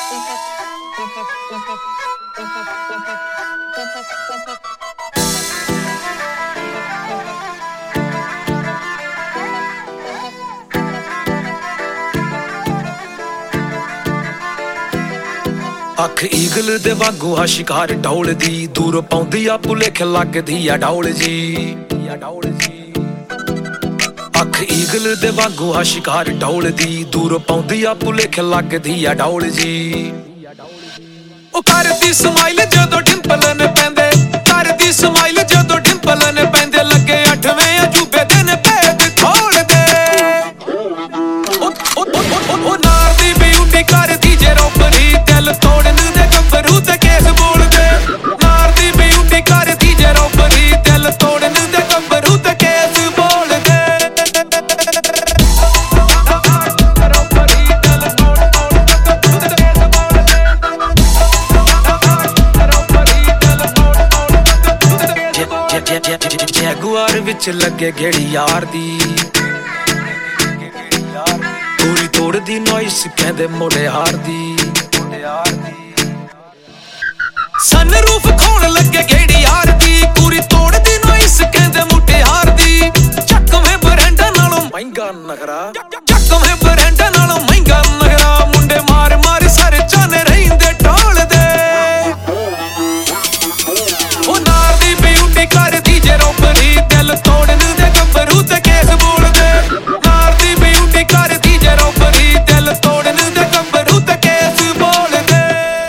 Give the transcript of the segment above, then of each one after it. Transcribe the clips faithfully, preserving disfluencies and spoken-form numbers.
ਅੱਖ ਈਗਲ ਦੇ ਵਾਂਗੂ ਆ ਸ਼ਿਕਾਰ ਡੌਲਦੀ, ਦੂਰ ਪਾਉਂਦੀ ਆ ਭੁਲੇਖ ਲੱਗਦੀ ਆ ਡੌਲ ਜੀ। ਅੱਖ ਈਗਲ ਦੇ ਵਾਂਗੂ ਆ ਸ਼ਿਕਾਰ ਡੌਲਦੀ, ਦੂਰ ਪਾਉਂਦੀ ਆ ਭੁਲੇਖ ਲੱਗਦੀ ਆ ਡੌਲ ਜੀ। ਉਹ ਕਰਦੀ ਸਮਾਈਲ ਜਦੋਂ ਡਿੰਪਲ ਨੇ ਪੈਂਦੇ, ਕਰਦੀ ਸਮਾਈਲ ਜਦੋਂ ਡਿੰਪਲ ਨੇ ਪੈਂਦੇ, ਲੱਗੇ ਅੱਠਵੇਂ ਅਜੂਬੇ ਦਿਨ ਭੇਦ ਖੋਲਦੇ। ਉਹ ਨਾਰ ਦੀ ਬਿਊਟੀ ਕਰਦੀ ਜੇ ਰੋਪਰੀ, ਦਿਲ ਤੋੜਨ ਦੇ ਗੱਭਰੂ ਤੇ ਕੇਸ ਬੋਲਦੇ। ਨਾਰ ਦੀ ਬਿਊਟੀ ਕਰਦੀ ਜੇ ਰੋਪਰੀ, ਦਿਲ ਤੋੜਨ ਦੇ ਗੱਭਰੂ ਤੇ ਕੇਸ ਬੋਲਦੇ। ਜੈਗੁਆਰ ਵਿੱਚ ਲੱਗੇ ਗੇੜੀ ਯਾਰ ਦੀ, ਪੂਰੀ ਤੋੜਦੀ ਨੋਇਸ ਕਹਿੰਦੇ ਮੁਟਿਆਰ ਦੀ। ਸਨਰੂਫ ਖੋਣ ਲੱਗੇ ਗੇੜੀ ਯਾਰ ਦੀ, ਪੂਰੀ ਤੋੜਦੀ ਨੋਇਸ ਕਹਿੰਦੇ ਮੁਟਿਆਰ ਦੀ। ਚੱਕਵੇਂ ਬਰੈਂਡਾ ਨਾਲੋਂ ਮਹਿੰਗਾ ਨਖਰਾ, ਚੱਕਵੇਂ ਬਰੈਂਡਾ ਨਾਲੋਂ ਮਹਿੰਗਾ ਨਖਰਾ, ਮੁੰਡੇ ਮਾਰ ਮਾਰ ਸਾਰੇ ਚਾਨੇ ਰਹਿੰਦੇ ਢੋਲਦੇ। ਉਹ ਨਾਰ ਦੀ ਬਿਊਟੀ ਕਰਦੀ ਜੇ ਰੋਪਰੀ, ਦਿਲ ਤੋੜਨ ਦੇ ਗੱਭਰੂ ਤੇ ਕੇਸ ਬੋਲਦੇ। ਨਾਰ ਦੀ ਬਿਊਟੀ ਕਰਦੀ ਜੇ ਰੋਪਰੀ, ਦਿਲ ਤੋੜਨ ਦੇ ਗੱਭਰੂ ਤੇ ਕੇਸ ਬੋਲਦੇ।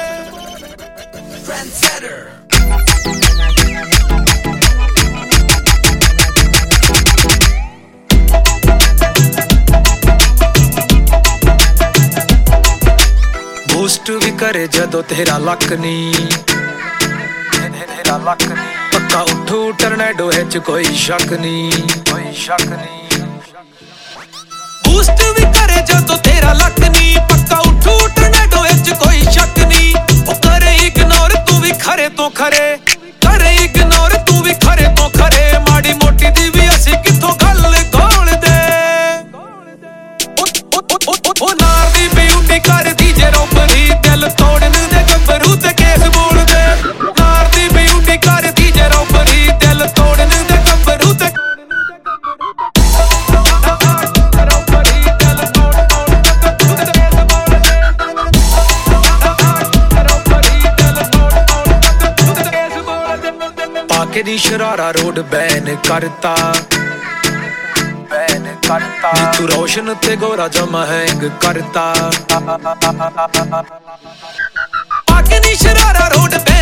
ਬੂਸਟ ਵੀ ਕਰੇ ਜਦੋਂ ਤੇਰਾ ਲੱਕ ਨੀ, ਤੇਰਾ ਲੱਕ ਨੀ ਪੱਕਾ ਉੱਠੂ ਟਰਨੈਡੋ ਹੈ ਚ ਕੋਈ ਸ਼ੱਕ ਨੀ, ਕੋਈ ਸ਼ੱਕ ਨੀ। ਬੂਸਟ ਵੀ ਕਰੇ ਜਦੋਂ ਤੇਰਾ ਲੱਕ ਨੀ, ਪੱਕਾ ਉੱਠੂ ਟਰਨੈਡੋ ਹੈ ਚ ਕੋਈ ਸ਼ੱਕ ਨੀ। ਉਹ ਕਰੇ ਇਗਨੋਰ ਤੂੰ ਵੀ ਖਰੇ ਤੋਂ ਖਰੇ, ਕਰੇ ਇਗਨੋਰ ਤੂੰ ਵੀ ਖਰੇ ਤੋਂ ਖਰੇ, ਮਾੜੀ ਮੋਟੀ ਦੀ ਵੀ ਅਸੀਂ ਕਿੱਥੋਂ ਗੱਲ ਗੋਲਦੇ। ਉਹ ਨਾਰ ਦੀ ਬਿਊਟੀ ਕਰਦੀ ਜੇ ਰੋਪਰੀ, ਦਿਲ ਤੋੜਨ ਦੇ ਗੱਭਰੂ ਤੇ ਕੇਸ ਬੋਲਦੇ। ਨਾਰ ਦੀ ਬਿਊਟੀ ਕਰਦੀ ਜੇ ਰੋਪਰੀ, ਦਿਲ ਤੋੜਨ ਦੇ ਗੱਭਰੂ ਤੇ। ਪਾਕੇ ਦੀ ਸ਼ਰਾਰਾ ਰੋਡ ਬੈਨ ਕਰਤਾ, ਬੈਨ ਕਰਤਾ। ਨੀ ਤੂੰ ਰੋਸ਼ਨ ਤੇ ਗੋਰਾ ਜਮਾ ਹੈਂਗ ਕਰਤਾ, ਪਾਕੇ ਦੀ ਸ਼ਰਾਰਾ ਰੋਡ